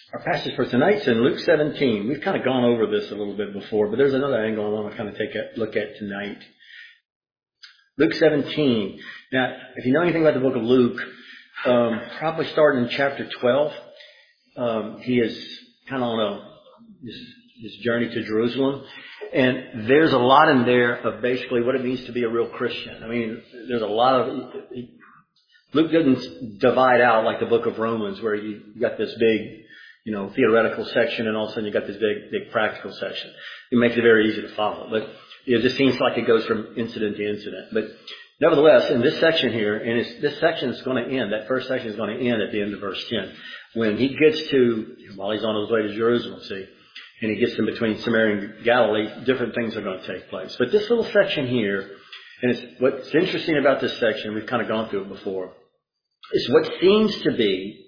Our passage for tonight's in Luke 17. We've kind of gone over this a little bit before, but there's another angle I want to kind of take a look at tonight. Luke 17. Now, if you know anything about the book of Luke, probably starting in chapter 12, he is kind of on his journey to Jerusalem. And there's a lot in there of basically what it means to be a real Christian. I mean, there's a lot of... Luke doesn't divide out like the book of Romans where you got this big, theoretical section and all of a sudden you got this big practical section. It makes it very easy to follow. But it just seems like it goes from incident to incident. But nevertheless, in this section here, and this section is going to end, that first section is going to end at the end of verse 10. When he gets to, while he's on his way to Jerusalem, and he gets in between Samaria and Galilee, different things are going to take place. But this little section here, and what's interesting about this section, we've kind of gone through it before, is what seems to be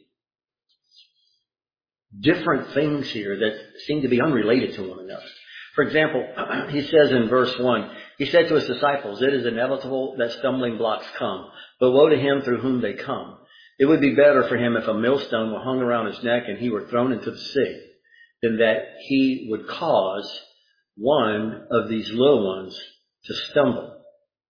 different things here that seem to be unrelated to one another. For example, he says in verse 1, he said to his disciples, "It is inevitable that stumbling blocks come, but woe to him through whom they come. It would be better for him if a millstone were hung around his neck and he were thrown into the sea, than that he would cause one of these little ones to stumble."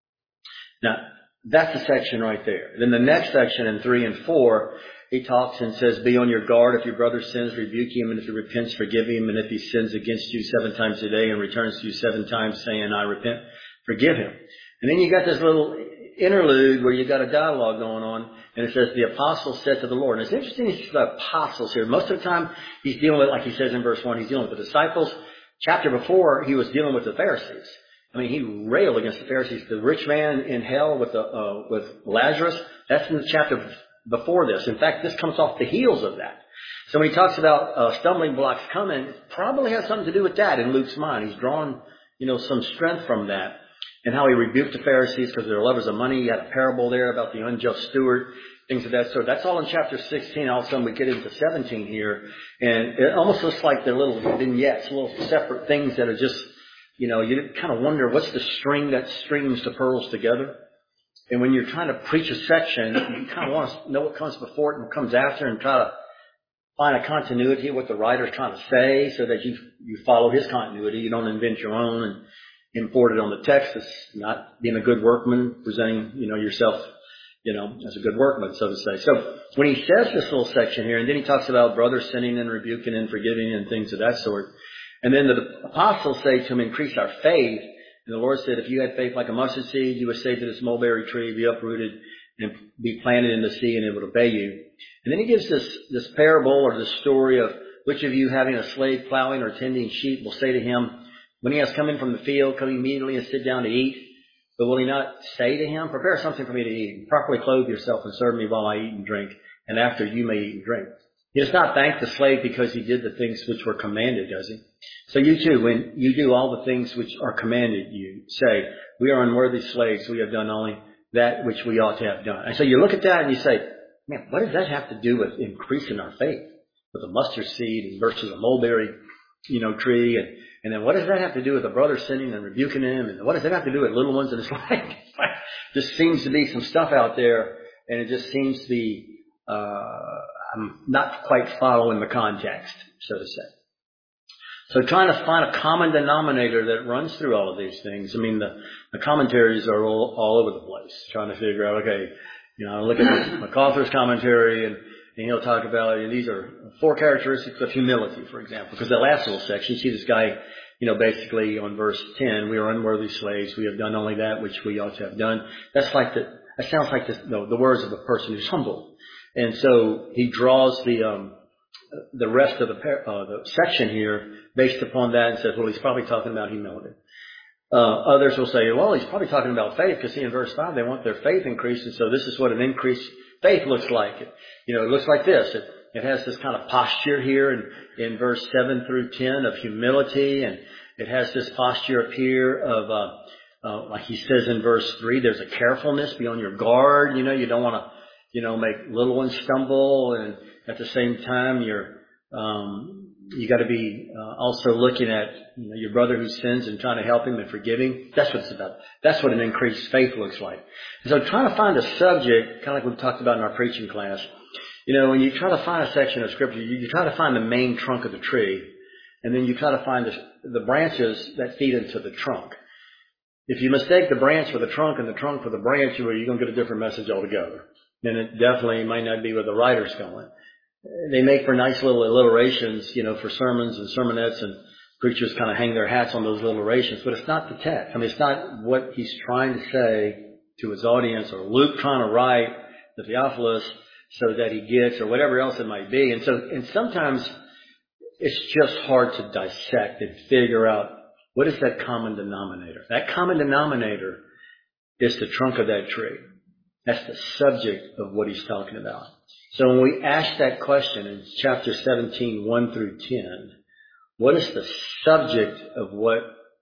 Now, that's the section right there. Then the next section in 3 and 4, he talks and says, "Be on your guard. If your brother sins, rebuke him. And if he repents, forgive him. And if he sins against you 7 times a day and returns to you 7 times saying, 'I repent,' forgive him." And then you got this little interlude where you got a dialogue going on. And it says, "The apostle said to the Lord." And it's interesting he's the apostles here. Most of the time he's dealing with, like he says in verse 1, he's dealing with the disciples. Chapter before, he was dealing with the Pharisees. I mean, he railed against the Pharisees. The rich man in hell with Lazarus, that's in the chapter before this. In fact, this comes off the heels of that. So when he talks about stumbling blocks coming, probably has something to do with that in Luke's mind. He's drawn, some strength from that. And how he rebuked the Pharisees because they're lovers of money. He had a parable there about the unjust steward, things of that sort. That's all in chapter 16. All of a sudden we get into 17 here. And it almost looks like they're little vignettes, little separate things that are just, you kind of wonder what's the string that strings the pearls together. And when you're trying to preach a section, you kind of want to know what comes before it and what comes after and try to find a continuity of what the writer's trying to say so that you follow his continuity. You don't invent your own and import it on the text. It's not being a good workman, presenting, yourself, as a good workman, so to say. So when he says this little section here, and then he talks about brothers sinning and rebuking and forgiving and things of that sort. And then the apostles say to him, "Increase our faith." And the Lord said, "If you had faith like a mustard seed, you would say to this mulberry tree, be uprooted and be planted in the sea, and it would obey you." And then he gives this parable or this story of which of you having a slave plowing or tending sheep will say to him, when he has come in from the field, come immediately and sit down to eat. But will he not say to him, "Prepare something for me to eat, and properly clothe yourself and serve me while I eat and drink, and after you may eat and drink"? He does not thank the slave because he did the things which were commanded, does he? So you too, when you do all the things which are commanded you, say, "We are unworthy slaves. We have done only that which we ought to have done." And so you look at that and you say, man, what does that have to do with increasing our faith? With a mustard seed versus a mulberry, tree. And then what does that have to do with the brother sinning and rebuking him? And what does that have to do with little ones? And it's like, just seems to be some stuff out there. And it just seems to be, I'm not quite following the context, so to say. So trying to find a common denominator that runs through all of these things. I mean, the commentaries are all over the place, trying to figure out, okay, I look at MacArthur's commentary and he'll talk about, these are 4 characteristics of humility, for example, because that last little section, you see this guy, basically on verse 10, "We are unworthy slaves. We have done only that which we ought to have done." That sounds like the words of a person who's humble. And so he draws the rest of the section here based upon that and says, well, he's probably talking about humility. Others will say, well, he's probably talking about faith because see in verse 5, they want their faith increased. And so this is what an increased faith looks like. It looks like this. It has this kind of posture here in verse 7 through 10 of humility. And it has this posture up here of, like he says in verse 3, there's a carefulness, be on your guard. You don't want to, make little ones stumble. And at the same time, you got to be also looking at your brother who sins and trying to help him and forgive him. That's what it's about. That's what an increased faith looks like. And so trying to find a subject, kind of like we talked about in our preaching class, When you try to find a section of Scripture, you try to find the main trunk of the tree, and then you try to find the branches that feed into the trunk. If you mistake the branch for the trunk and the trunk for the branch, you're going to get a different message altogether. And it definitely might not be where the writer's going. They make for nice little alliterations, for sermons and sermonettes, and preachers kind of hang their hats on those alliterations, but it's not the text. It's not what he's trying to say to his audience, or Luke trying to write the Theophilus so that he gets, or whatever else it might be. And sometimes it's just hard to dissect and figure out what is that common denominator. That common denominator is the trunk of that tree. That's the subject of what he's talking about. So when we ask that question in chapter 17, 1 through 10, what is the subject of what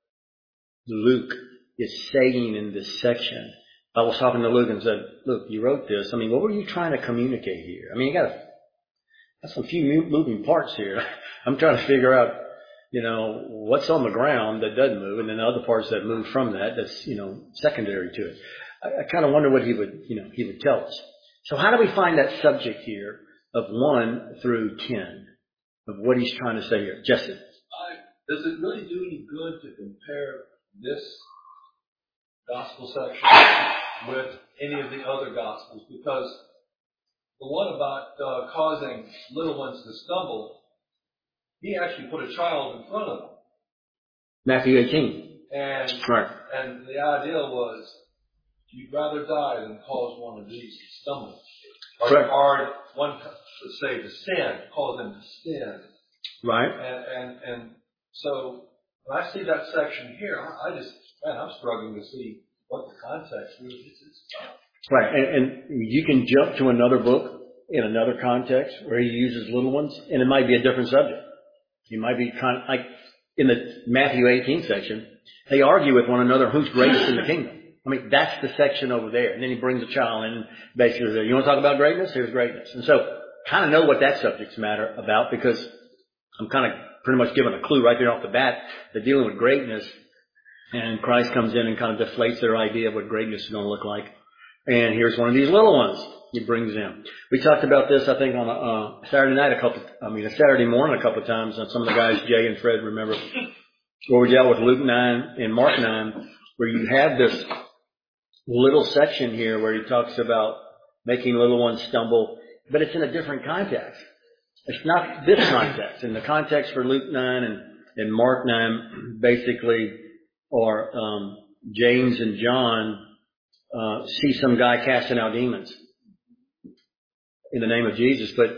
Luke is saying in this section? I was talking to Luke and said, "Look, you wrote this. What were you trying to communicate here? You got some few moving parts here. I'm trying to figure out, what's on the ground that doesn't move, and then the other parts that move from that's, secondary to it." I kind of wonder what he would tell us. So how do we find that subject here of 1 through 10 of what he's trying to say here? Jesse. Does it really do any good to compare this gospel section with any of the other gospels? Because the one about causing little ones to stumble, he actually put a child in front of them. Matthew 18. And the idea was, you'd rather die than cause one of these to stumble. Or one would say to sin, cause them to sin. Right. And so when I see that section here, I'm struggling to see what the context really is about. Right. And you can jump to another book in another context where he uses little ones, and it might be a different subject. You might be like in the Matthew 18 section, they argue with one another who's greatest in the kingdom. That's the section over there. And then he brings a child in and basically says, "You want to talk about greatness? Here's greatness." And so kind of know what that subject's matter about, because I'm kind of pretty much giving a clue right there off the bat that dealing with greatness, and Christ comes in and kind of deflates their idea of what greatness is going to look like. And here's one of these little ones he brings in. We talked about this, I think, on a Saturday morning a couple of times. And some of the guys, Jay and Fred, remember where we dealt with Luke 9 and Mark 9, where you have this little section here where he talks about making little ones stumble, but it's in a different context. It's not this context. And the context for Luke 9 and Mark 9 basically are James and John see some guy casting out demons in the name of Jesus, but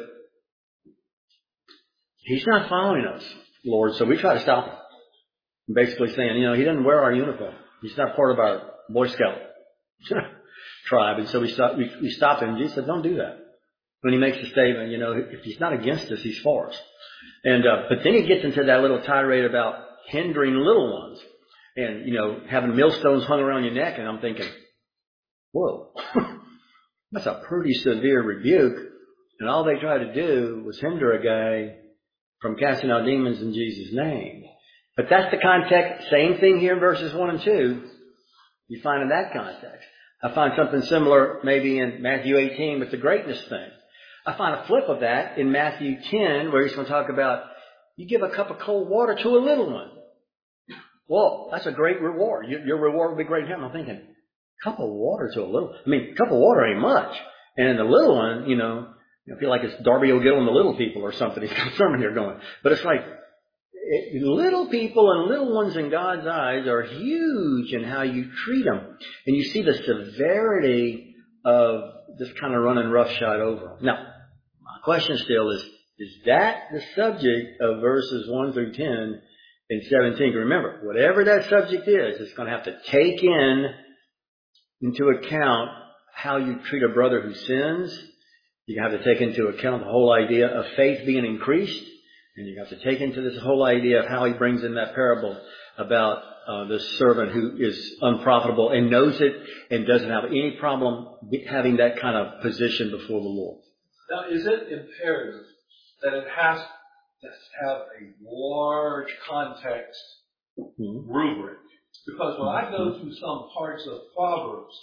he's not following us, Lord, so we try to stop him. Basically saying, he doesn't wear our uniform. He's not part of our Boy Scout tribe. And so we stop him. Jesus said, "Don't do that." When he makes the statement, if he's not against us, he's for us. And, but then he gets into that little tirade about hindering little ones and, having millstones hung around your neck. And I'm thinking, whoa, that's a pretty severe rebuke. And all they tried to do was hinder a guy from casting out demons in Jesus' name. But that's the context. Same thing here in verses 1 and 2. You find in that context. I find something similar maybe in Matthew 18 with the greatness thing. I find a flip of that in Matthew 10 where he's going to talk about, you give a cup of cold water to a little one. Well, that's a great reward. Your reward will be great in heaven. I'm thinking, cup of water to a little, cup of water ain't much. And the little one, I feel like it's Darby O'Gill and the little people or something. He's got a sermon here going. But it's like, little people and little ones in God's eyes are huge in how you treat them. And you see the severity of just kind of running roughshod over them. Now, my question still is that the subject of verses 1 through 10 and 17? Remember, whatever that subject is, it's going to have to take into account how you treat a brother who sins. You have to take into account the whole idea of faith being increased. And you have to take into this whole idea of how he brings in that parable about this servant who is unprofitable and knows it and doesn't have any problem having that kind of position before the Lord. Now, is it imperative that it has to have a large context rubric? Because when I go through some parts of Proverbs,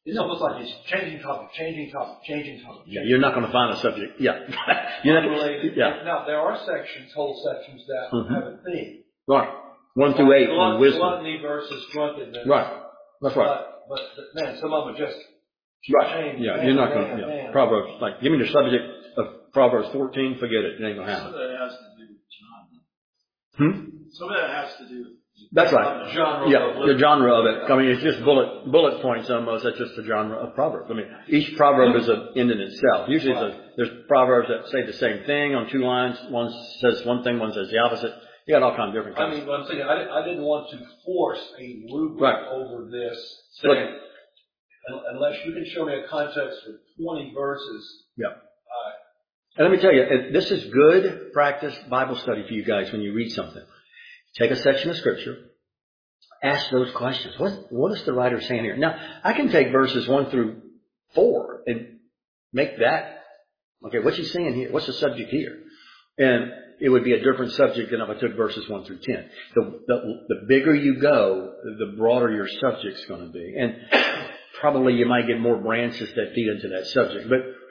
It's almost like he's changing topic. Yeah, you're not going to find a subject. Yeah. You're not, Unrelated. yeah. Now, there are whole sections that have a theme. Right. 1 through 8 on wisdom. Gluttony versus drunkenness. Right. That's right. But man, some of them are just right. Yeah, you're not going to. Yeah. Proverbs, like, give me the subject of Proverbs 14, forget it. It ain't going to happen. Some of that has to do with genre. Some of that has to do with that's right. Genre. Yeah, the genre of it. I mean, it's just bullet points almost. That's just the genre of Proverbs. I mean, each proverb is an end in itself. Usually there's proverbs that say the same thing on 2 lines. One says one thing, one says the opposite. You got all kinds of different kinds. I mean, what I'm saying, I didn't want to force a rubric over this, saying, unless you can show me a context for 20 verses. Yeah. And let me tell you, this is good practice Bible study for you guys when you read something. Take a section of Scripture, ask those questions. What is the writer saying here? Now, I can take verses 1 through 4 and make that, okay, what's he saying here? What's the subject here? And it would be a different subject than if I took verses 1 through 10. The bigger you go, the broader your subject's going to be. And probably you might get more branches that feed into that subject.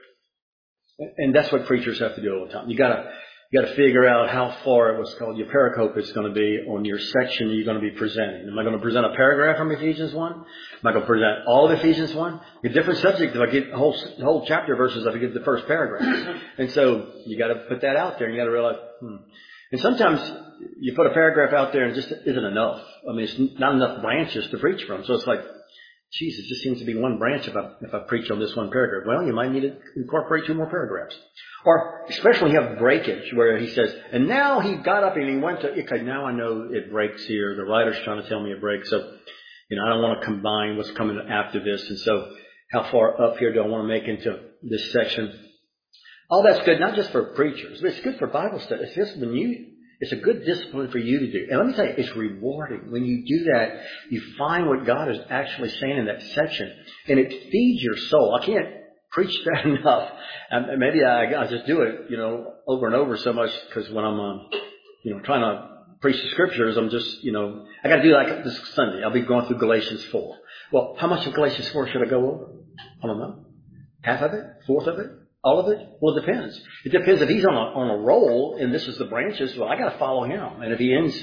And that's what preachers have to do all the time. You got to figure out how far what's called your pericope is going to be on your section you're going to be presenting. Am I going to present a paragraph from Ephesians 1? Am I going to present all of Ephesians 1? A different subject if I get whole chapter verses if I get the first paragraph. And so you got to put that out there and you got to realize, And sometimes you put a paragraph out there and it just isn't enough. I mean, it's not enough branches to preach from. So it's like, geez, it just seems to be one branch if I preach on this one paragraph. Well, you might need to incorporate 2 more paragraphs. Or especially you have breakage where he says, and now he got up and he went to, okay, now I know it breaks here. The writer's trying to tell me it breaks. So, I don't want to combine what's coming after this. And so how far up here do I want to make into this section? All that's good, not just for preachers, but it's good for Bible study. It's just it's a good discipline for you to do. And let me tell you, it's rewarding. When you do that, you find what God is actually saying in that section. And it feeds your soul. I can't preach that enough. And maybe I just do it, over and over so much because when I'm, trying to preach the scriptures, I'm just, I got to do like this Sunday. I'll be going through Galatians 4. Well, how much of Galatians 4 should I go over? I don't know. Half of it? Fourth of it? All of it? Well, it depends. It depends if he's on a roll and this is the branches. Well, I got to follow him. And if he ends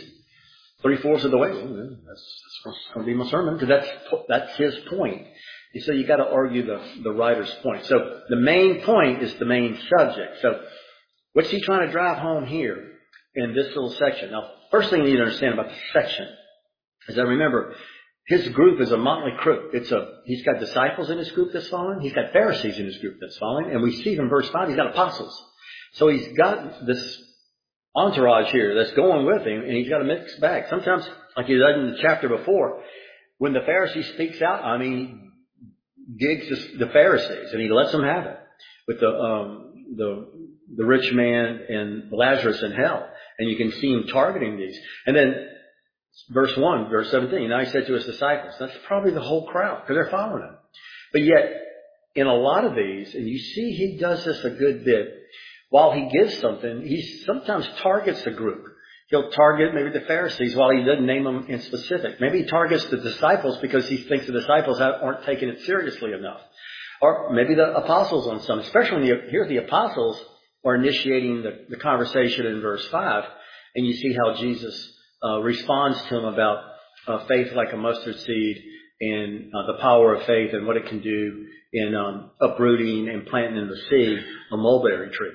3/4 of the way, well, that's going to be my sermon because that's his point. And so you got to argue the writer's point. So the main point is the main subject. So what's he trying to drive home here in this little section? Now, first thing you need to understand about the section is that remember, his group is a motley crew. He's got disciples in his group that's following. He's got Pharisees in his group that's following. And we see from verse 5, he's got apostles. So he's got this entourage here that's going with him, and he's got a mixed bag. Sometimes, like he did in the chapter before, when the Pharisee speaks out, he gigs the Pharisees, and he lets them have it with the rich man and Lazarus in hell. And you can see him targeting these. And then verse 17, now he said to his disciples, that's probably the whole crowd because they're following him. But yet, in a lot of these, and you see he does this a good bit, while he gives something, he sometimes targets a group. He'll target maybe the Pharisees while he doesn't name them in specific. Maybe he targets the disciples because he thinks the disciples aren't taking it seriously enough. Or maybe the apostles on some, especially when here the apostles are initiating the conversation in verse 5, and you see how Jesus responds to him about faith like a mustard seed and the power of faith and what it can do in uprooting and planting in the sea a mulberry tree.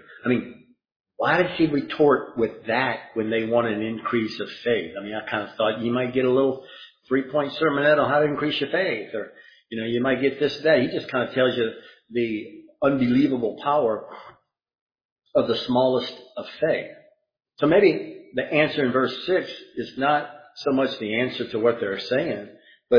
Why did he retort with that when they want an increase of faith? I kind of thought you might get a little 3-point sermonette on how to increase your faith, or you might get this, that. He just kind of tells you the unbelievable power of the smallest of faith. So maybe the answer in verse 6 is not so much the answer to what they're saying, but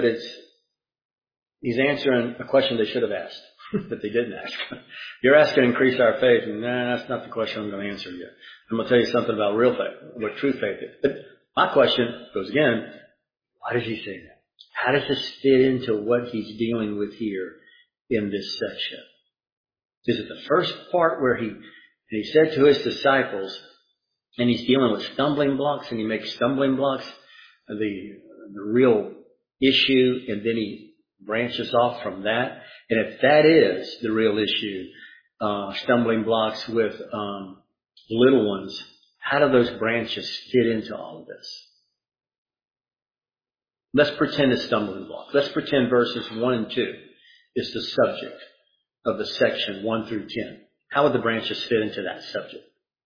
he's answering a question they should have asked that they didn't ask. You're asking to increase our faith, and that's not the question I'm going to answer yet. I'm going to tell you something about real faith, what true faith is. But my question goes again, why does he say that? How does this fit into what he's dealing with here in this section? Is it the first part where he said to his disciples, and he's dealing with stumbling blocks, and he makes stumbling blocks the real issue, and then he branches off from that. And if that is the real issue, stumbling blocks with little ones, how do those branches fit into all of this? Let's pretend it's stumbling blocks. Let's pretend verses 1 and 2 is the subject of the section 1 through 10. How would the branches fit into that subject?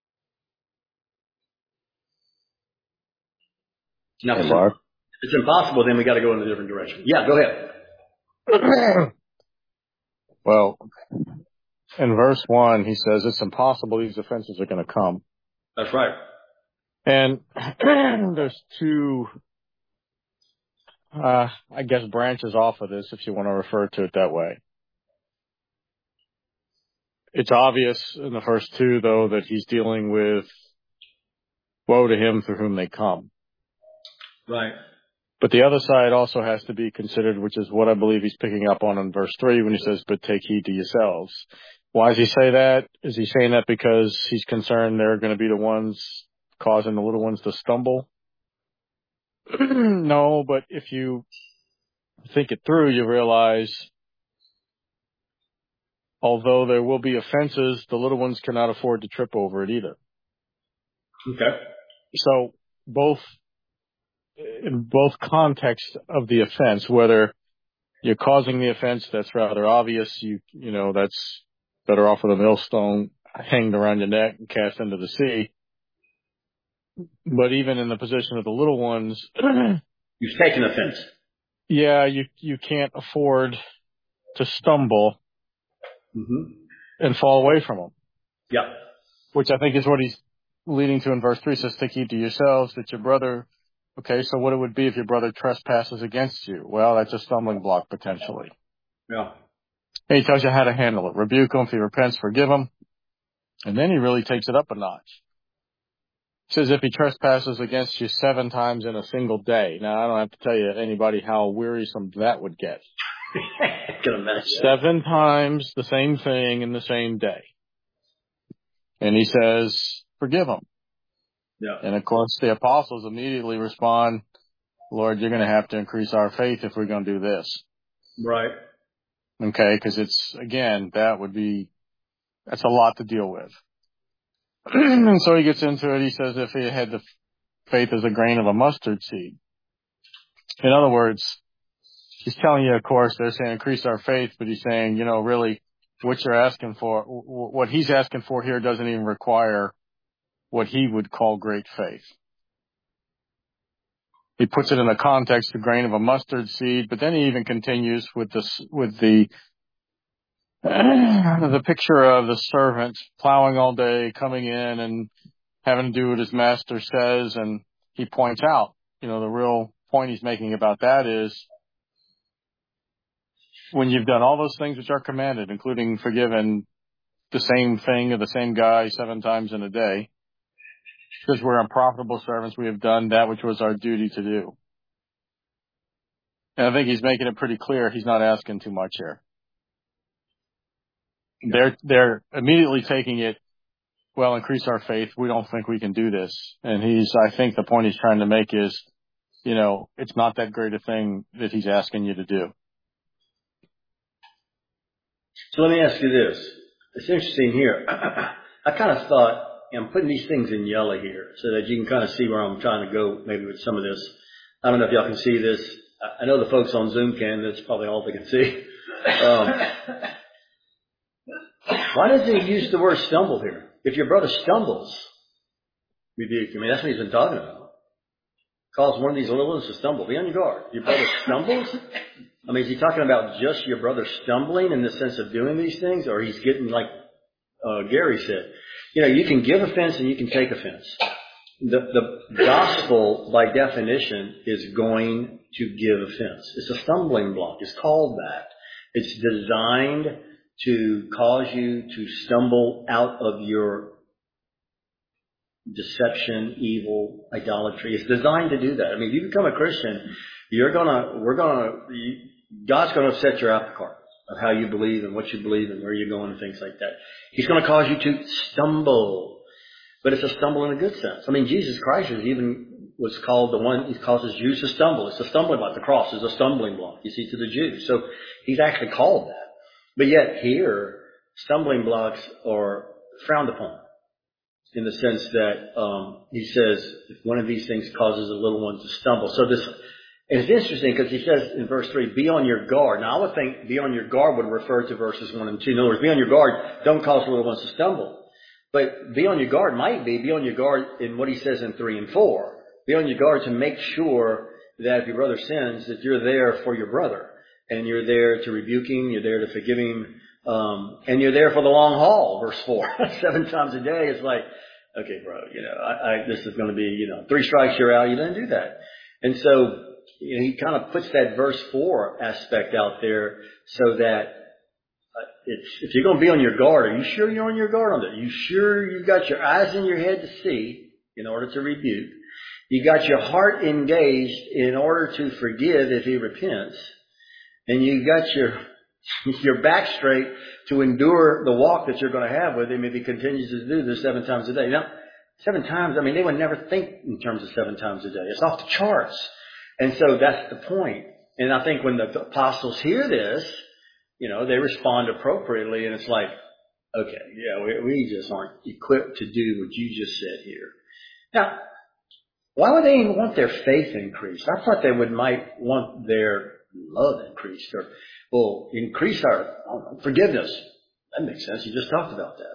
Now, if it's impossible, then we got to go in a different direction. Yeah, go ahead. Well, in verse 1, he says it's impossible these offenses are going to come. That's right. And there's two, I guess, branches off of this, if you want to refer to it that way. It's obvious in the first two, though, that he's dealing with woe to him through whom they come. Right. But the other side also has to be considered, which is what I believe he's picking up on in verse 3 when he says, but take heed to yourselves. Why does he say that? Is he saying that because he's concerned they're going to be the ones causing the little ones to stumble? No, but if you think it through, you realize, although there will be offenses, the little ones cannot afford to trip over it either. Okay. So in both contexts of the offense, whether you're causing the offense, that's rather obvious. You know, that's better off with a millstone hanged around your neck and cast into the sea. But even in the position of the little ones, you've taken offense. Yeah, you can't afford to stumble and fall away from them. Yeah. Which I think is what he's leading to in verse 3. Says, take heed to yourselves that your brother. Okay, so what it would be if your brother trespasses against you? Well, that's a stumbling block potentially. Yeah. And he tells you how to handle it. Rebuke him. If he repents, forgive him. And then he really takes it up a notch. He says if he trespasses against you 7 times in a single day. Now, I don't have to tell you anybody how wearisome that would get. I can imagine. 7 times the same thing in the same day. And he says, forgive him. Yeah. And of course, the apostles immediately respond, Lord, you're going to have to increase our faith if we're going to do this. Right. Okay, because it's, again, that's a lot to deal with. And so he gets into it. He says if he had the faith as a grain of a mustard seed. In other words, he's telling you, of course, they're saying increase our faith, but he's saying, really what you're asking for, what he's asking for here doesn't even require what he would call great faith. He puts it in the context of grain of a mustard seed, but then he even continues with the picture of the servant plowing all day, coming in and having to do what his master says. And he points out, the real point he's making about that is when you've done all those things which are commanded, including forgiving the same thing or the same guy 7 times in a day, because we're unprofitable servants, we have done that which was our duty to do. And I think he's making it pretty clear he's not asking too much here. They're immediately taking it, well, increase our faith. We don't think we can do this. And I think the point he's trying to make is, it's not that great a thing that he's asking you to do. So let me ask you this. It's interesting here. I kind of thought, I'm putting these things in yellow here so that you can kind of see where I'm trying to go maybe with some of this. I don't know if y'all can see this. I know the folks on Zoom can. That's probably all they can see. Why does he use the word stumble here? If your brother stumbles, rebuke. I mean, that's what he's been talking about. Cause one of these little ones to stumble. Be on your guard. Your brother stumbles? I mean, is he talking about just your brother stumbling in the sense of doing these things? Or he's getting like Gary said, you can give offense and you can take offense. The gospel, by definition, is going to give offense. It's a stumbling block. It's called that. It's designed to cause you to stumble out of your deception, evil, idolatry. It's designed to do that. I mean, if you become a Christian, God's going to set your apple cart of how you believe and what you believe and where you're going and things like that. He's going to cause you to stumble. But it's a stumble in a good sense. I mean, Jesus Christ is even was called the one, he causes Jews to stumble. It's a stumbling block. The cross is a stumbling block, you see, to the Jews. So he's actually called that. But yet here, stumbling blocks are frowned upon in the sense that he says if one of these things causes a little one to stumble. So this, and it's interesting because he says in verse 3, be on your guard. Now I would think be on your guard would refer to verses 1 and 2. In other words, be on your guard, don't cause little ones to stumble. But be on your guard might be on your guard in what he says in 3 and 4. Be on your guard to make sure that if your brother sins, that you're there for your brother. And you're there to rebuke him, you're there to forgive him, and you're there for the long haul, verse 4. 7 times a day, it's like, okay, bro, this is going to be, 3 strikes, you're out. You don't do that. And so, he kind of puts that verse 4 aspect out there so that if you're going to be on your guard, are you sure you're on your guard on that? Are you sure you've got your eyes in your head to see in order to rebuke? You got your heart engaged in order to forgive if he repents. And you got your back straight to endure the walk that you're going to have with him if he continues to do this 7 times a day. Now, 7 times, they would never think in terms of 7 times a day. It's off the charts. And so that's the point. And I think when the apostles hear this, they respond appropriately. And it's like, okay, yeah, we just aren't equipped to do what you just said here. Now, why would they even want their faith increased? I thought they might want their love increased, or increase our forgiveness. That makes sense. You just talked about that.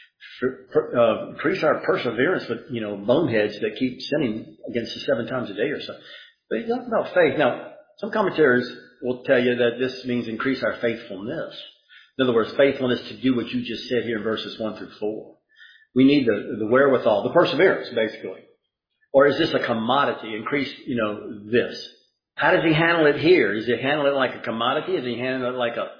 Or increase our perseverance with, boneheads that keep sinning against us 7 times a day or so. But you talk about faith. Now, some commentaries will tell you that this means increase our faithfulness. In other words, faithfulness to do what you just said here in verses 1 through 4. We need the wherewithal, the perseverance, basically. Or is this a commodity? Increase, this. How does he handle it here? Does he handle it like a commodity? Does he handle it like a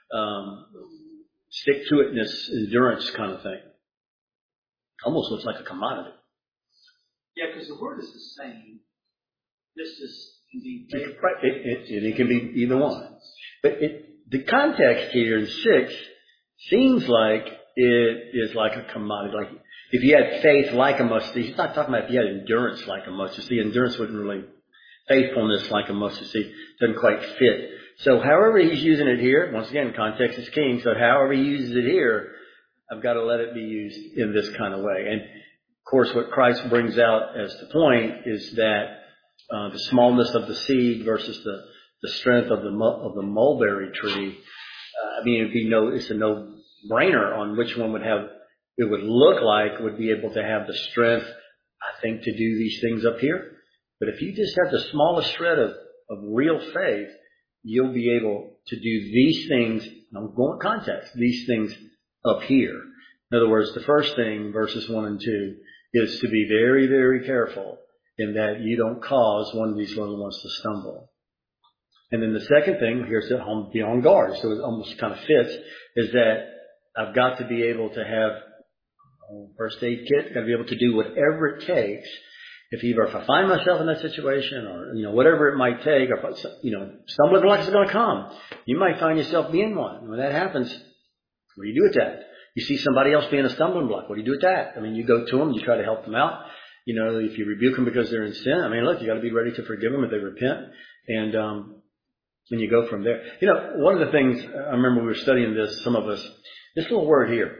stick-to-itness, endurance kind of thing? Almost looks like a commodity. Yeah, because the word is the same. This can be... It can be either one. But the context here in 6 seems like it is like a commodity. Like if you had faith like a mustard seed, he's not talking about if you had endurance like a mustard seed. Endurance wouldn't really... Faithfulness like a mustard seed doesn't quite fit. So however he's using it here, once again, context is king. So however he uses it here, I've got to let it be used in this kind of way. And of course, what Christ brings out as the point is that the smallness of the seed versus the strength of the mulberry tree. It's a no-brainer on which one would look like would be able to have the strength, I think, to do these things up here. But if you just have the smallest shred of real faith, you'll be able to do these things, I'm going context, these things up here. In other words, the first thing, verses 1 and 2, is to be very, very careful in that you don't cause one of these little ones to stumble. And then the second thing, here's to be on guard, so it almost kind of fits, is that I've got to be able to have a first aid kit, got to be able to do whatever it takes. If I find myself in that situation or, whatever it might take, or, stumbling blocks are going to come. You might find yourself being one. When that happens, what do you do with that? You see somebody else being a stumbling block. What do you do with that? You go to them, you try to help them out. If you rebuke them because they're in sin, look, you got to be ready to forgive them if they repent. And you go from there. One of the things, I remember we were studying this, some of us, this little word here.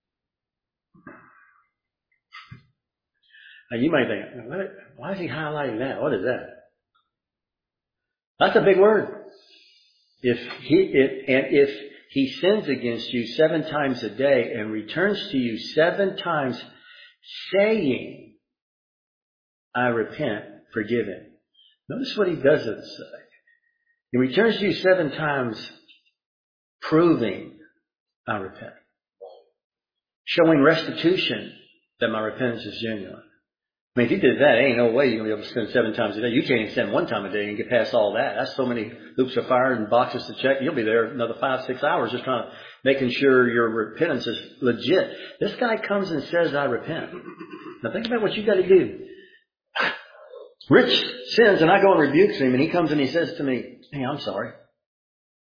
Now you might think, why is he highlighting that? What is that? That's a big word. If he sins against you 7 times a day and returns to you 7 times saying, I repent, forgive him. Notice what he doesn't say. He returns to you 7 times proving, I repent. Showing restitution that my repentance is genuine. If you did that, ain't no way you're going to be able to spend 7 times a day. You can't even spend 1 time a day and get past all that. That's so many hoops of fire and boxes to check. You'll be there another 5-6 hours just trying to making sure your repentance is legit. This guy comes and says, I repent. Now think about what you got to do. Rich sins and I go and rebukes him and he comes and he says to me, hey, I'm sorry.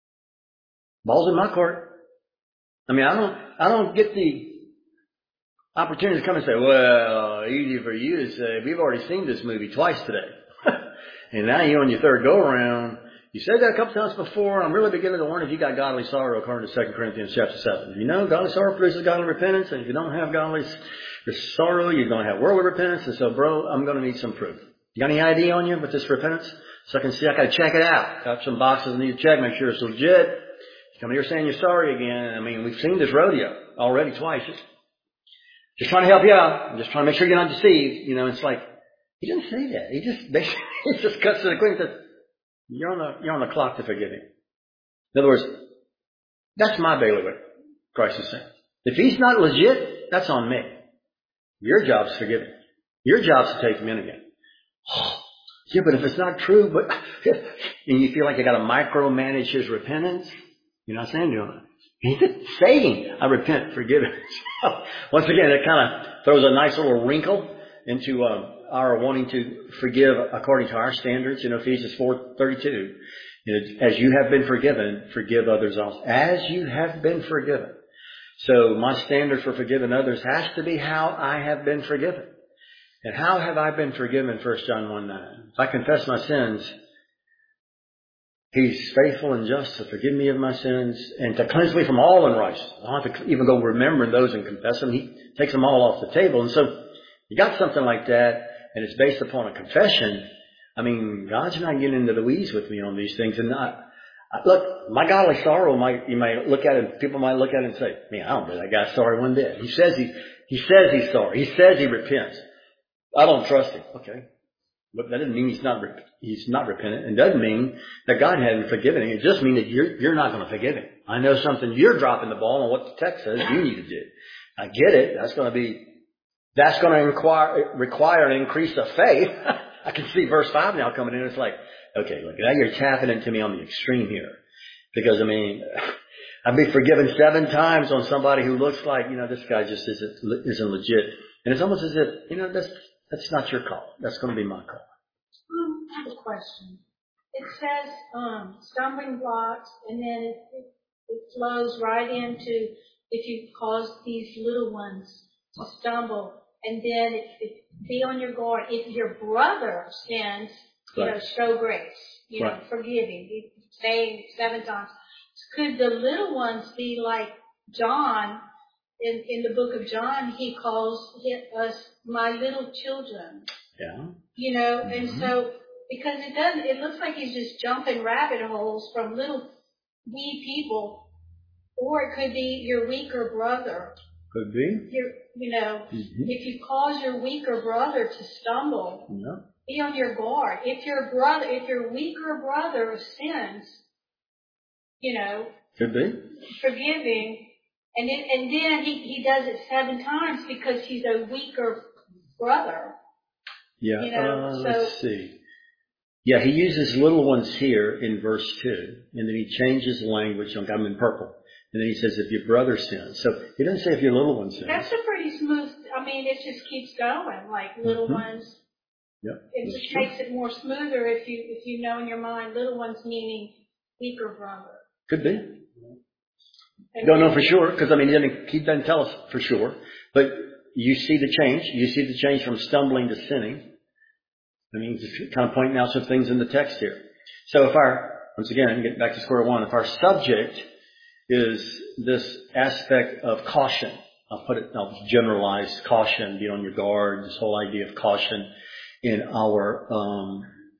Ball's in my court. I don't get the opportunity to come and say, well, easy for you to say. We've already seen this movie twice today. And now you're on your third go around. You said that a couple times before. I'm really beginning to wonder if you got godly sorrow according to 2 Corinthians chapter 7. You know, godly sorrow produces godly repentance. And if you don't have godly sorrow, you're going to have worldly repentance. And so, bro, I'm going to need some proof. You got any ID on you with this repentance? So I can see, I got to check it out. Got some boxes I need to check, make sure it's legit. You come here saying you're sorry again. I mean, we've seen this rodeo already twice. Just trying to help you out. I'm just trying to make sure you're not deceived. You know, it's like, he didn't say that. He just cuts to the quick and says, you're on the clock to forgive him. In other words, that's my bailiwick, Christ is saying. If he's not legit, that's on me. Your job's to forgive him. Your job's to take him in again. Oh, yeah, but if it's not true, and you feel like you got to micromanage his repentance, you're not saying to him. He's saying, I repent, forgive him. Once again, it kind of throws a nice little wrinkle into our wanting to forgive according to our standards. You know, Ephesians 4:32. You know, as you have been forgiven, forgive others also. As you have been forgiven. So my standard for forgiving others has to be how I have been forgiven. And how have I been forgiven? 1 John 1:9. If I confess my sins, He's faithful and just to forgive me of my sins and to cleanse me from all unrighteousness. I don't have to even go remembering those and confess them. He takes them all off the table. And so you got something like that, and it's based upon a confession. I mean, God's not getting into the weeds with me on these things. And look, my godly sorrow you might look at it, people might look at it and say, man, I don't believe that guy's sorry one bit. He says he's sorry. He says he repents. I don't trust him. Okay. But that doesn't mean he's not repentant. It doesn't mean that God hadn't forgiven him. It just means that you're not going to forgive him. I know something, you're dropping the ball on what the text says you need to do. I get it. That's going to require an increase of faith. I can see verse 5 now coming in. It's like, okay, look, now you're tapping into me on the extreme here. Because, I mean, I've been forgiven 7 times on somebody who looks like, you know, this guy just isn't legit. And it's almost as if, you know, that's not your call. That's going to be my call. I have a question. It says stumbling blocks, and then it flows right into if you cause these little ones to stumble, and then it be on your guard. If your brother sins, you know, show grace, you know, forgiving. You say 7 times. Could the little ones be like John? In the book of John, he calls us my little children. Yeah. You know, and so, because it looks like he's just jumping rabbit holes from little wee people, or it could be your weaker brother. Could be. You know, if you cause your weaker brother to stumble, be on your guard. If your weaker brother sins, you know, could be forgiving. And then he does it 7 times because he's a weaker brother. Yeah. You know, let's see. Yeah, he uses little ones here in verse 2. And then he changes the language. I'm in purple. And then he says, if your brother sins. So he doesn't say if your little one sins. That's a pretty smooth, I mean, it just keeps going. Like little ones. Yep. It just makes it more smoother if you know in your mind little ones meaning weaker brother. Could be. Don't know for sure, because I mean, he doesn't tell us for sure. But you see the change. You see the change from stumbling to sinning. I mean, just kind of pointing out some things in the text here. So once again, get back to square one, if our subject is this aspect of caution, I'll generalize caution, be on your guard, this whole idea of caution in our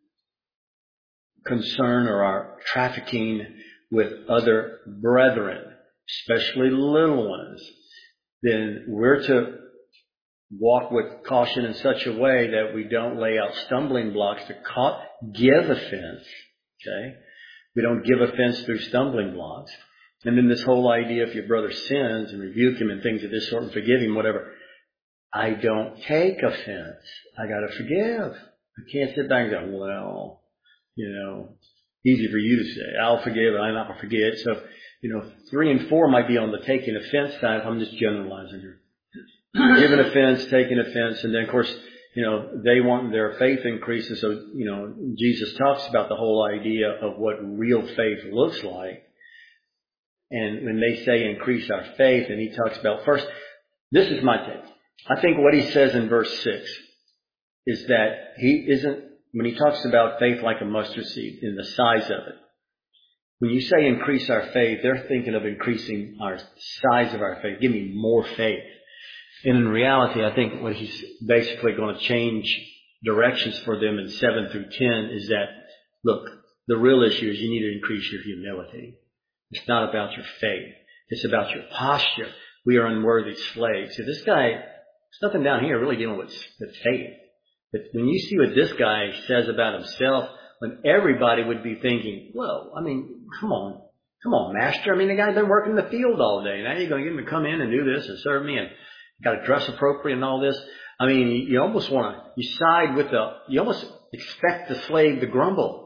concern or our trafficking with other brethren, especially little ones, then we're to walk with caution in such a way that we don't lay out stumbling blocks to give offense. Okay? We don't give offense through stumbling blocks. And then this whole idea, if your brother sins and rebuke him and things of this sort and forgive him, whatever, I don't take offense. I got to forgive. I can't sit back and go, well, you know, easy for you to say, I'll forgive and I'm not going to forget. So, you know, 3 and 4 might be on the taking offense side. I'm just generalizing here. Giving offense, taking offense, and then of course, you know, they want their faith increases. So, you know, Jesus talks about the whole idea of what real faith looks like. And when they say increase our faith, and he talks about first, this is my take. I think what he says in verse 6 is that he isn't, when he talks about faith like a mustard seed in the size of it, when you say increase our faith, they're thinking of increasing our size of our faith. Give me more faith. And in reality, I think what he's basically going to change directions for them in 7 through 10 is that, look, the real issue is you need to increase your humility. It's not about your faith. It's about your posture. We are unworthy slaves. See, this guy, there's nothing down here really dealing with faith. But when you see what this guy says about himself, when everybody would be thinking, well, I mean, come on, master. I mean, the guy's been working in the field all day. Now you're going to get him to come in and do this and serve me and got to dress appropriate and all this. I mean, you almost want to, you almost expect the slave to grumble.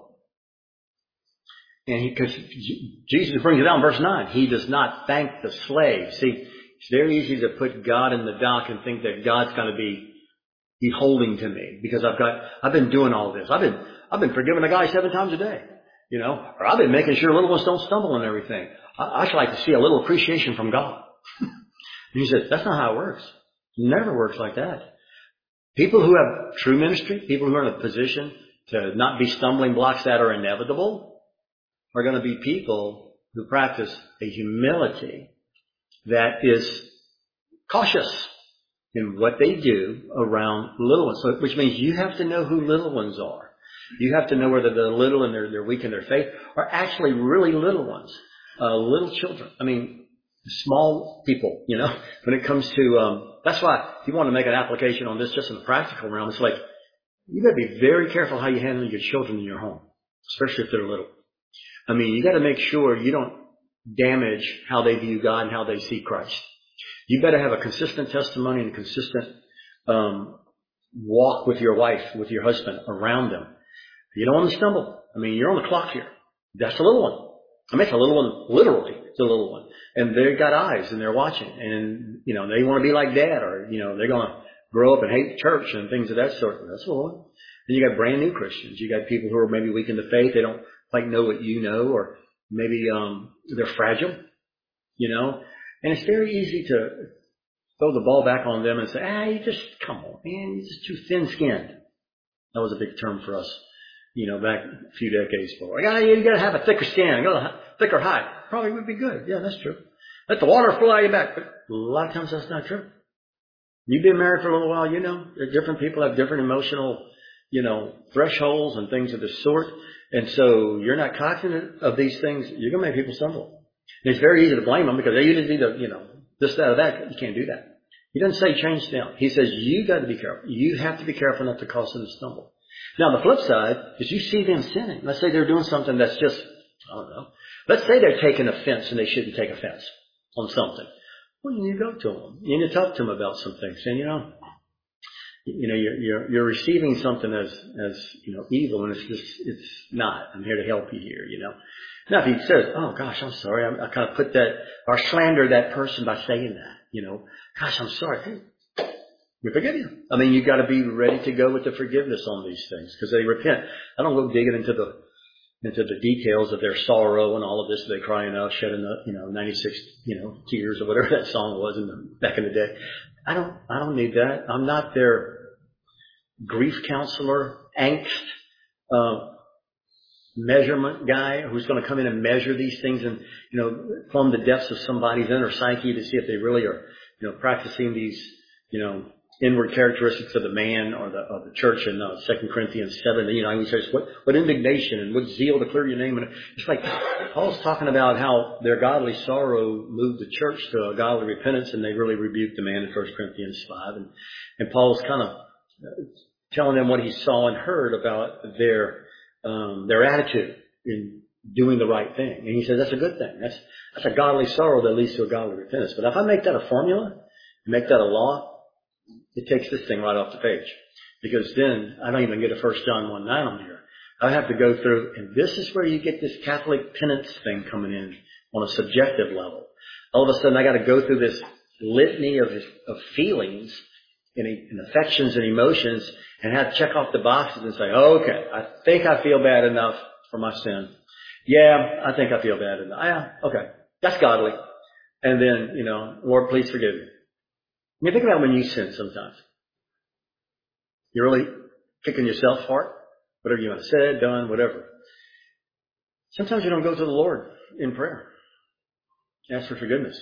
And because Jesus brings it out in verse 9, he does not thank the slave. See, it's very easy to put God in the dock and think that God's going to be beholding to me because I've been doing all this. I've been forgiving a guy 7 times a day, or I've been making sure little ones don't stumble and everything. I should like to see a little appreciation from God. And he said, that's not how it works. It never works like that. People who have true ministry, people who are in a position to not be stumbling blocks that are inevitable, are going to be people who practice a humility that is cautious in what they do around little ones. So, which means you have to know who little ones are. You have to know whether they're little and they're weak in their faith or actually really little ones, little children. I mean, small people, when it comes to, that's why if you want to make an application on this just in the practical realm, it's like, you got to be very careful how you handle your children in your home, especially if they're little. I mean, you got to make sure you don't damage how they view God and how they see Christ. You better have a consistent testimony and a consistent walk with your wife, with your husband around them. You don't want to stumble. I mean, you're on the clock here. That's the little one. I mean, it's a little one, literally, it's a little one. And they've got eyes and they're watching. And, they want to be like dad or, they're going to grow up and hate church and things of that sort. That's the one. And you got brand new Christians. You got people who are maybe weak in the faith. They don't quite know what you know, or maybe they're fragile, And it's very easy to throw the ball back on them and say, you just, come on, man, you're just too thin-skinned. That was a big term for us, back a few decades ago. You got to have a thicker skin, thicker hide. Probably would be good. Yeah, that's true. Let the water flow out your back. But a lot of times that's not true. You've been married for a little while, different people have different emotional, thresholds and things of this sort. And so you're not cognizant of these things. You're going to make people stumble. And it's very easy to blame them because they usually do this, that, or that. You can't do that. He doesn't say change them. He says you got to be careful. You have to be careful not to cause them to stumble. Now, the flip side is you see them sinning. Let's say they're doing something that's just, I don't know. Let's say they're taking offense and they shouldn't take offense on something. Well, you need to go to them. You need to talk to them about some things. And, you're receiving something as evil, and it's not. I'm here to help you here, Now, if he says, oh gosh, I'm sorry, I kind of put that, or slandered that person by saying that, gosh, I'm sorry. Hey, we forgive you. I mean, you got to be ready to go with the forgiveness on these things because they repent. I don't go digging into the details of their sorrow and all of this. They crying out, shedding the, 96, tears or whatever that song was back in the day. I don't need that. I'm not their grief counselor, angst, measurement guy who's going to come in and measure these things and, plumb the depths of somebody's inner psyche to see if they really are, practicing these, inward characteristics of the man or the church in 2 Corinthians 7. He says, what indignation and what zeal to clear your name. And it's like Paul's talking about how their godly sorrow moved the church to a godly repentance, and they really rebuked the man in 1 Corinthians 5. And Paul's kind of telling them what he saw and heard about their attitude in doing the right thing. And he says that's a good thing. That's a godly sorrow that leads to a godly repentance. But if I make that a formula, make that a law, it takes this thing right off the page. Because then I don't even get a 1 John 1:9 on here. I have to go through, and this is where you get this Catholic penance thing coming in on a subjective level. All of a sudden I got to go through this litany of feelings and affections and emotions and have to check off the boxes and say, okay, I think I feel bad enough for my sin. Yeah, I think I feel bad enough. Yeah, okay, that's godly. And then, Lord, please forgive me. You think about when you sin sometimes. You're really kicking yourself hard, whatever you want to say, done, whatever. Sometimes you don't go to the Lord in prayer. Ask for forgiveness.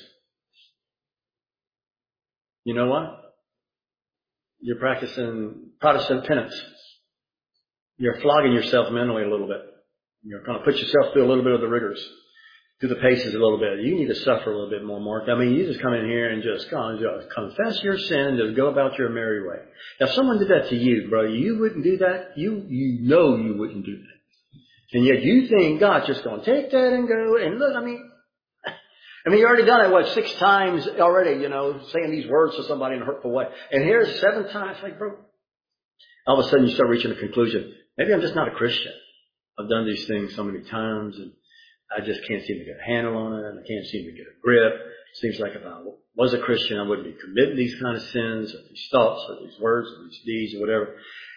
You know what? You're practicing Protestant penance. You're flogging yourself mentally a little bit. You're going to put yourself through a little bit of the rigors, through the paces a little bit. You need to suffer a little bit more, Mark. I mean, you just come in here and just confess your sin and just go about your merry way. Now, if someone did that to you, brother, you wouldn't do that. You know you wouldn't do that. And yet you think God's just going to take that and go. And look, I mean, you already done it, 6 times already, saying these words to somebody in a hurtful way. And here's 7 times, like, bro. All of a sudden you start reaching a conclusion. Maybe I'm just not a Christian. I've done these things so many times and I just can't seem to get a handle on it. And I can't seem to get a grip. It seems like if I was a Christian, I wouldn't be committing these kind of sins or these thoughts or these words or these deeds or whatever.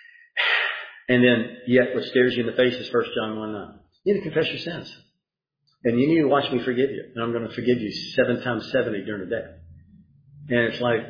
And then, yet what stares you in the face is 1 John 1:9. You need to confess your sins. And you need to watch me forgive you. And I'm going to forgive you 7 times 70 during the day. And it's like,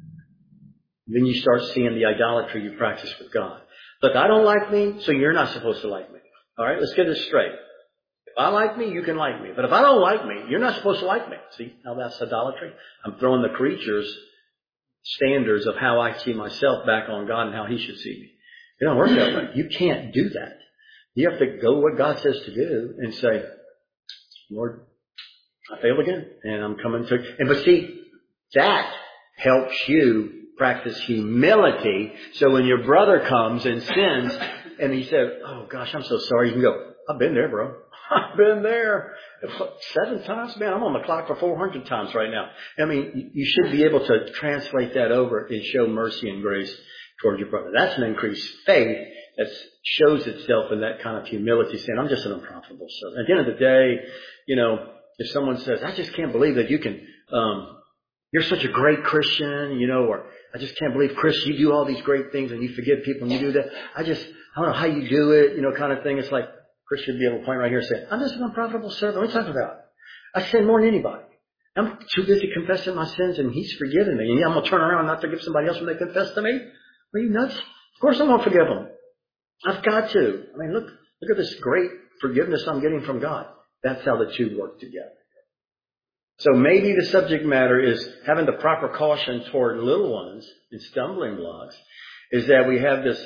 then you start seeing the idolatry you practice with God. Look, I don't like me, so you're not supposed to like me. All right, let's get this straight. If I like me, you can like me. But if I don't like me, you're not supposed to like me. See how that's idolatry? I'm throwing the creature's standards of how I see myself back on God and how He should see me. It don't work that way. You can't do that. You have to go what God says to do and say, Lord, I failed again, and I'm coming to. But see, that helps you practice humility. So when your brother comes and sins, and he says, "Oh gosh, I'm so sorry," you can go, "I've been there, bro. I've been there 7 times, man. I'm on the clock for 400 times right now." I mean, you should be able to translate that over and show mercy and grace towards your brother. That's an increased faith that shows itself in that kind of humility, saying, "I'm just an unprofitable servant." At the end of the day, if someone says, "I just can't believe that you can, you're such a great Christian," or "I just can't believe, Chris, you do all these great things and you forgive people and you do that. I don't know how you do it," kind of thing. It's like, Chris should be able to point right here and say, "I'm just an unprofitable servant. What are you talking about? I sin more than anybody. I'm too busy confessing my sins and He's forgiven me. And I'm going to turn around and not forgive somebody else when they confess to me? Are you nuts? Of course I'm going to forgive them. I've got to. I mean, look at this great forgiveness I'm getting from God." That's how the two work together. So maybe the subject matter is having the proper caution toward little ones and stumbling blocks is that we have this,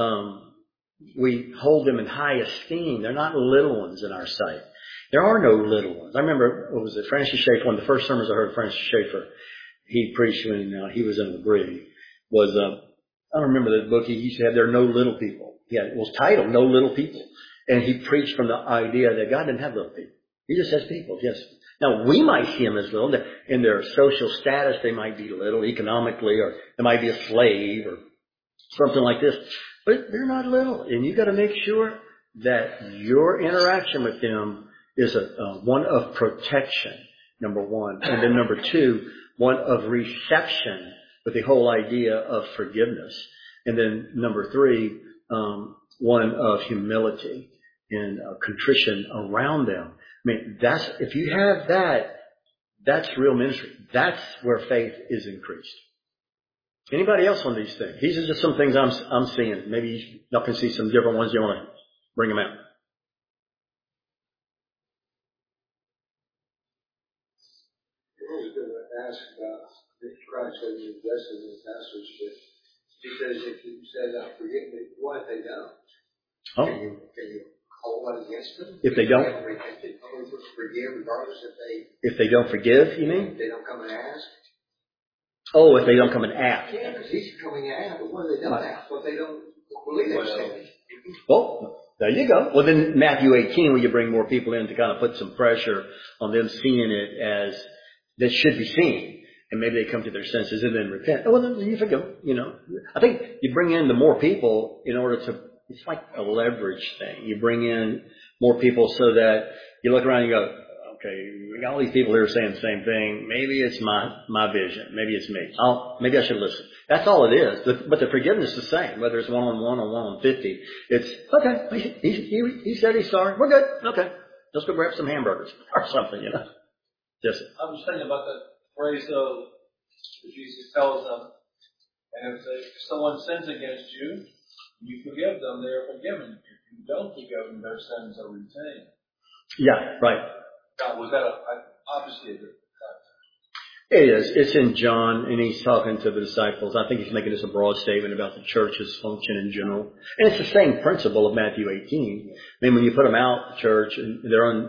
we hold them in high esteem. They're not little ones in our sight. There are no little ones. I remember, Francis Schaeffer, one of the first sermons I heard Francis Schaeffer, he preached when he was in the Brig, was, I don't remember the book, he used to have, "There are no little people." It was titled, "No Little People." And he preached from the idea that God didn't have little people. He just has people, yes. Now, we might see them as little. In their social status, they might be little economically, or they might be a slave or something like this. But they're not little. And you got to make sure that your interaction with them is one of protection, number one. And then number 2, one of reception with the whole idea of forgiveness. And then number 3, one of humility and contrition around them. I mean, if you have that, that's real ministry. That's where faith is increased. Anybody else on these things? These are just some things I'm seeing. Maybe y'all can see some different ones. You want to bring them out. I was going to ask about Christ when you addressed in the passage that He says, if you said, "Forgive me," what if they don't? Oh. Can you hold one against them? If they don't? They haven't repented, forgive regardless if they don't forgive, you mean? If they don't come and ask? Oh, if they don't come and ask. Yeah, because He's coming and ask, but what if they don't ask? What if they don't believe themselves? Well, there you go. Well, then Matthew 18, where you bring more people in to kind of put some pressure on them seeing it as that should be seen. And maybe they come to their senses and then repent. Oh, well, then you forgive them, I think you bring in the more people in order to, it's like a leverage thing. You bring in more people so that you look around and you go, okay, we got all these people here saying the same thing. Maybe it's my vision. Maybe it's me. Maybe I should listen. That's all it is. But the forgiveness is the same, whether it's 1-on-1 or 1-on-50. It's, okay, he said he's sorry. We're good. Okay. Let's go grab some hamburgers or something, Just. I was thinking about that phrase of Jesus tells them, and if someone sins against you, you forgive them, they are forgiven. If you don't forgive them, their sins are retained. Yeah, right. Now, was that obviously a different context? It is. It's in John, and he's talking to the disciples. I think he's making this a broad statement about the church's function in general. And it's the same principle of Matthew 18. I mean, when you put them out, the church, and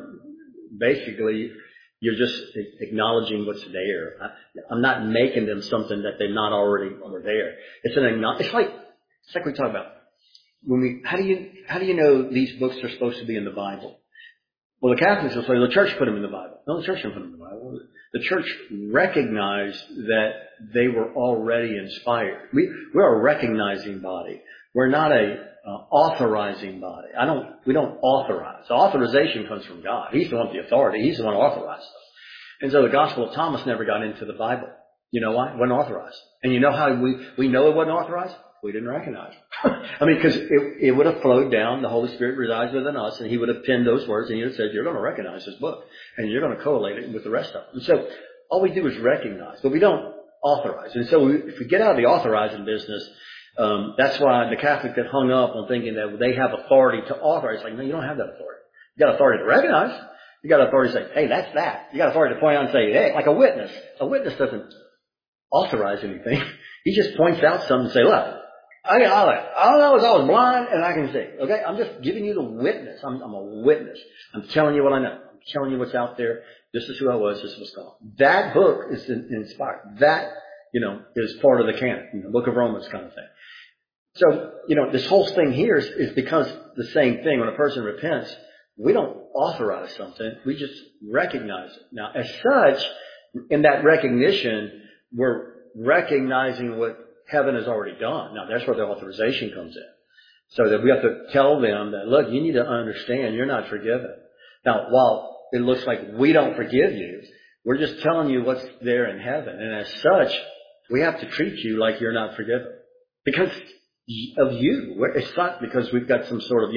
basically, you're just acknowledging what's there. I'm not making them something that they're not already were there. It's like we talk about. How do you know these books are supposed to be in the Bible? Well, the Catholics will say the church put them in the Bible. No, the church didn't put them in the Bible. The church recognized that they were already inspired. We're a recognizing body. We're not a authorizing body. We don't authorize. The authorization comes from God. He's the one with the authority. He's the one who authorizes us. And so the Gospel of Thomas never got into the Bible. You know why? It wasn't authorized. And you know how we know it wasn't authorized? We didn't recognize it. I mean, because it would have flowed down. The Holy Spirit resides within us, and he would have penned those words, and he would have said, you're going to recognize this book, and you're going to correlate it with the rest of them. And so all we do is recognize, but we don't authorize. And so if we get out of the authorizing business, that's why the Catholics get hung up on thinking that they have authority to authorize. It's like, no, you don't have that authority. You got authority to recognize. You got authority to say, hey, that's that. You got authority to point out and say, hey, like a witness. A witness doesn't authorize anything. He just points out something and say, look, all I know is I was blind and I can see. Okay? I'm just giving you the witness. I'm a witness. I'm telling you what I know. I'm telling you what's out there. This is who I was. This is what's going on. That book is inspired. That, is part of the canon, the Book of Romans kind of thing. So, this whole thing here is because the same thing. When a person repents, we don't authorize something. We just recognize it. Now, as such, in that recognition, we're recognizing what heaven has already done. Now, that's where the authorization comes in. So that we have to tell them that, look, you need to understand you're not forgiven. Now, while it looks like we don't forgive you, we're just telling you what's there in heaven. And as such, we have to treat you like you're not forgiven. Because of you. It's not because we've got some sort of,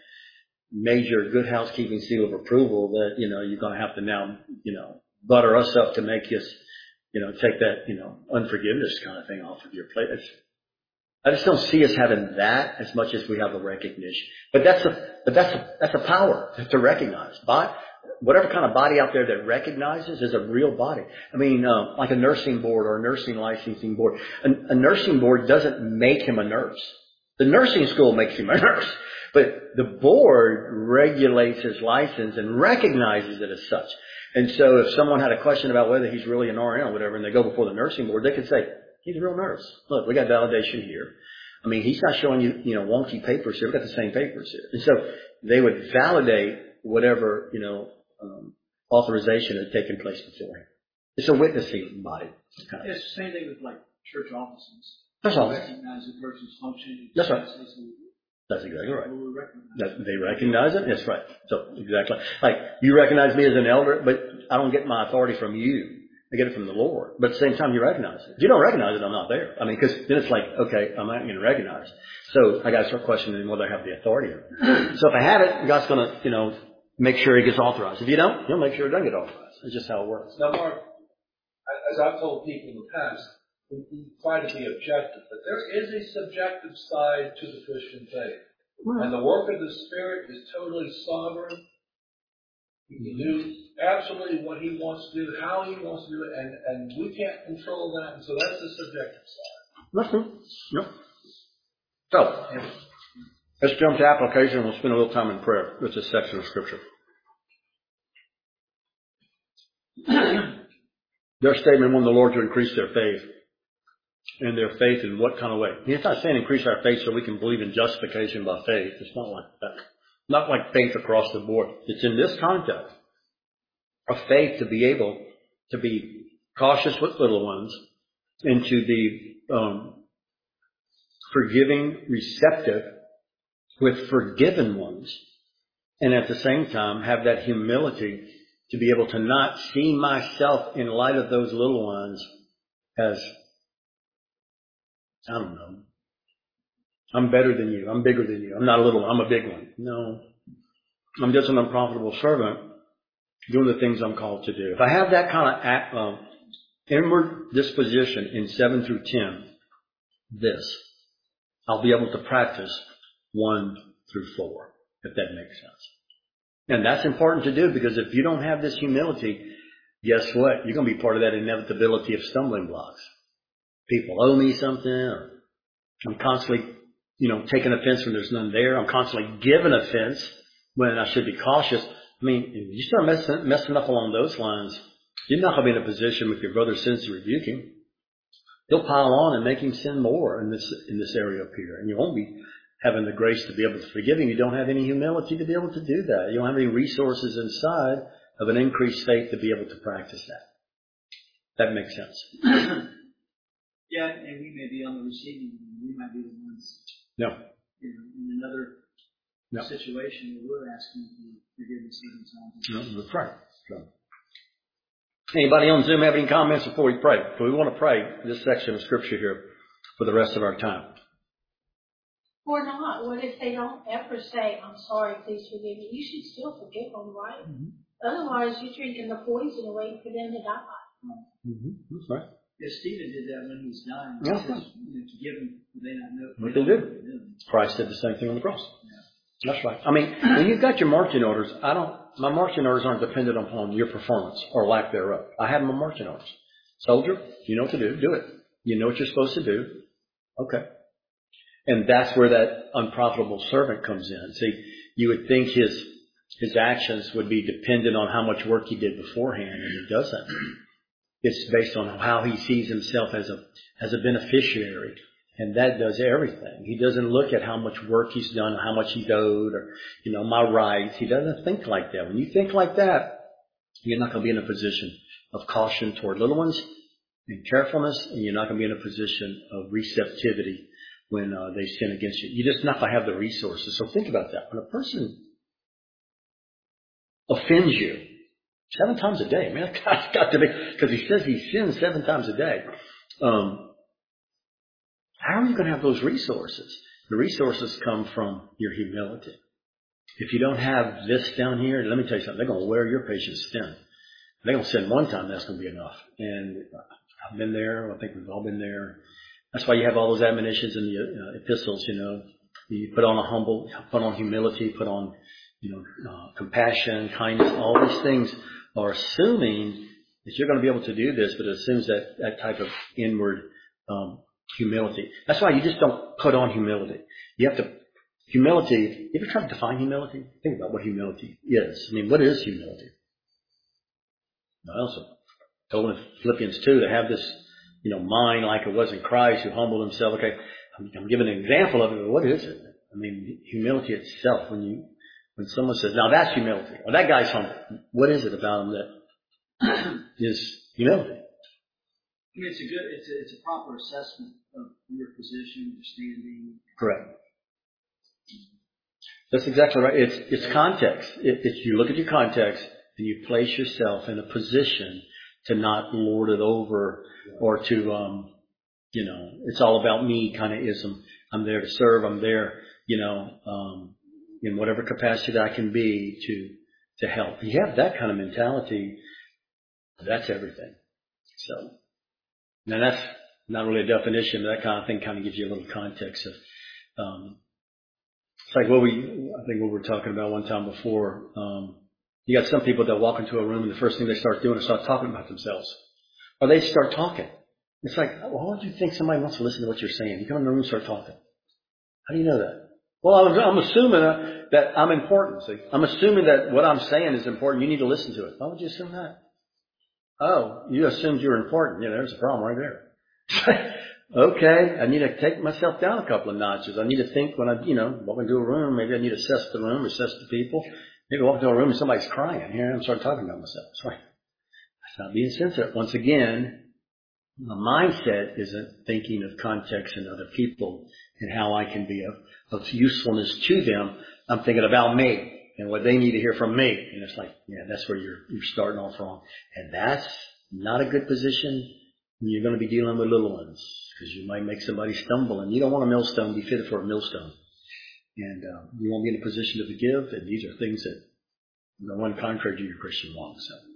major good housekeeping seal of approval that, you're going to have to now, butter us up to make us, take that, unforgiveness kind of thing off of your plate. I just don't see us having that as much as we have a recognition. But that's a power to recognize. Whatever kind of body out there that recognizes is a real body. I mean, like a nursing board or a nursing licensing board. A nursing board doesn't make him a nurse. The nursing school makes him a nurse. But the board regulates his license and recognizes it as such. And so if someone had a question about whether he's really an RN or whatever, and they go before the nursing board, they could say, he's a real nurse. Look, we got validation here. I mean, he's not showing you, wonky papers here. We've got the same papers here. And so they would validate whatever, authorization had taken place beforehand. It's a witnessing body. Kind of. It's the same thing with like church offices. That's all. Recognize the person's function. That's right. That's exactly right. They recognize it? That's right. So, exactly. Like, you recognize me as an elder, but I don't get my authority from you. I get it from the Lord. But at the same time, you recognize it. If you don't recognize it, I'm not there. I mean, because then it's like, okay, I'm not going to recognize. So, I got to start questioning whether I have the authority. So, if I have it, God's going to, make sure it gets authorized. If you don't, he'll make sure it doesn't get authorized. It's just how it works. Now, Mark, as I've told people in the past, we try to be objective, but there is a subjective side to the Christian faith. And the work of the Spirit is totally sovereign. He can do absolutely what he wants to do, how he wants to do it, and we can't control that. And so that's the subjective side. Listen. Yep. So, let's jump to application and we'll spend a little time in prayer with this section of Scripture. Their statement wanted the Lord to increase their faith. And their faith in what kind of way? He's not saying increase our faith so we can believe in justification by faith. It's not like that. Not like faith across the board. It's in this context of faith to be able to be cautious with little ones and to be forgiving, receptive with forgiven ones. And at the same time have that humility to be able to not see myself in light of those little ones as, I don't know, I'm better than you. I'm bigger than you. I'm not a little one. I'm a big one. No. I'm just an unprofitable servant doing the things I'm called to do. If I have that kind of inward disposition in 7 through 10, this, I'll be able to practice 1 through 4, if that makes sense. And that's important to do, because if you don't have this humility, guess what? You're going to be part of that inevitability of stumbling blocks. People owe me something, or I'm constantly, taking offense when there's none there. I'm constantly giving offense when I should be cautious. I mean, if you start messing up along those lines, you're not going to be in a position with your brother sins to rebuke him. He'll pile on and make him sin more in this area up here. And you won't be having the grace to be able to forgive him. You don't have any humility to be able to do that. You don't have any resources inside of an increased faith to be able to practice that. That makes sense. Yeah, and we may be on the receiving end. We might be the ones, No. In another situation where we're asking for forgiveness even times. No, that's right. So. Anybody on Zoom have any comments before we pray? So we want to pray this section of Scripture here for the rest of our time. Or not. What if they don't ever say, I'm sorry, please forgive me? You should still forgive them, right? Mm-hmm. Otherwise, you're drinking the poison away for them to die. Mm-hmm. That's right. Yeah, Stephen did that when he was dying. Yeah. He says, to give them, they not know what they did. Christ did the same thing on the cross. Yeah. That's right. I mean, when you've got your marching orders, my marching orders aren't dependent upon your performance or lack thereof. I have my marching orders. Soldier, you know what to do. Do it. You know what you're supposed to do. Okay. And that's where that unprofitable servant comes in. See, you would think his actions would be dependent on how much work he did beforehand, and he doesn't. It's based on how he sees himself as a beneficiary. And that does everything. He doesn't look at how much work he's done, how much he's owed, or, my rights. He doesn't think like that. When you think like that, you're not going to be in a position of caution toward little ones and carefulness, and you're not going to be in a position of receptivity when they sin against you. You're just not going to have the resources. So think about that. When a person offends you 7 times a day, man, that's got to be, because he says he sins 7 times a day. How are you going to have those resources? The resources come from your humility. If you don't have this down here, let me tell you something, they're going to wear your patience thin. They're going to sin one time, that's going to be enough. And I've been there, I think we've all been there. That's why you have all those admonitions in the epistles, You put on humility, put on, compassion, kindness. All these things are assuming that you're going to be able to do this, but it assumes that type of inward humility. That's why you just don't put on humility. You have to, humility, you ever try to define humility? Think about what humility is. I mean, what is humility? I also told in Philippians 2 to have this, mind like it was in Christ, who humbled himself. Okay, I'm giving an example of it, but what is it? I mean, humility itself, when someone says, now that's humility, or that guy's humble, what is it about him that is humility? I mean, it's a proper assessment of your position, your standing. Correct. That's exactly right. It's context. It's you look at your context and you place yourself in a position to not lord it over or to, it's all about me kind of ism. I'm there to serve. I'm there, in whatever capacity that I can be to help. If you have that kind of mentality, that's everything. So, now that's not really a definition, but that kind of thing kind of gives you a little context of, it's like I think what we were talking about one time before, you got some people that walk into a room and the first thing they start doing is start talking about themselves. Or they start talking. It's like, well, why do you think somebody wants to listen to what you're saying? You come in the room and start talking. How do you know that? Well, I'm assuming that I'm important. See? I'm assuming that what I'm saying is important. You need to listen to it. Why would you assume that? Oh, you assumed you were important. There's a problem right there. Okay, I need to take myself down a couple of notches. I need to think when I, walk into a room, maybe I need to assess the room, assess the people. Maybe I walk into a room and somebody's crying. Here I'm start talking about myself. That's right. That's not being sensitive. Once again, the mindset isn't thinking of context and other people and how I can be of usefulness to them. I'm thinking about me and what they need to hear from me. And it's like, that's where you're starting off wrong. And that's not a good position when you're going to be dealing with little ones, because you might make somebody stumble, and you don't want a millstone be fitted for a millstone. And you won't be in a position to forgive, and these are things that the one contrary to your Christian walk. So